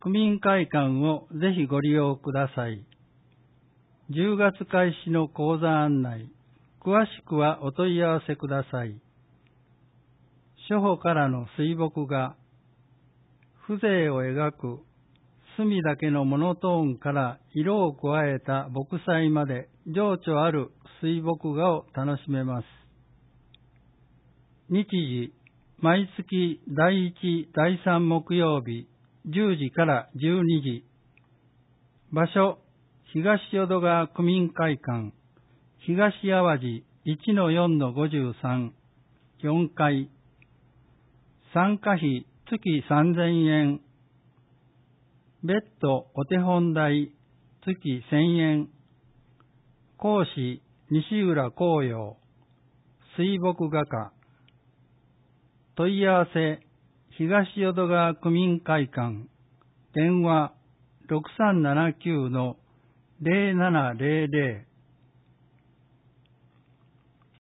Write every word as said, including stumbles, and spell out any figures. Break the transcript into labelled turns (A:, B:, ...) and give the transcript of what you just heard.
A: 区民会館をぜひご利用ください。じゅうがつ開始の講座案内、詳しくはお問い合わせください。初歩からの水墨画、風情を描く墨だけのモノトーンから色を加えた墨彩まで情緒ある水墨画を楽しめます。日時、毎月だいいち、だいさん木曜日じゅうじからじゅうにじ。場所、東淀川区民会館、東淡路 いちのよんのごじゅうさん、よんかい。参加費月さんぜんえん。別途お手本代月せんえん。講師西浦光陽、水墨画家。問い合わせ東淀川区民会館、電話ろくさんななきゅうのゼロななゼロゼロ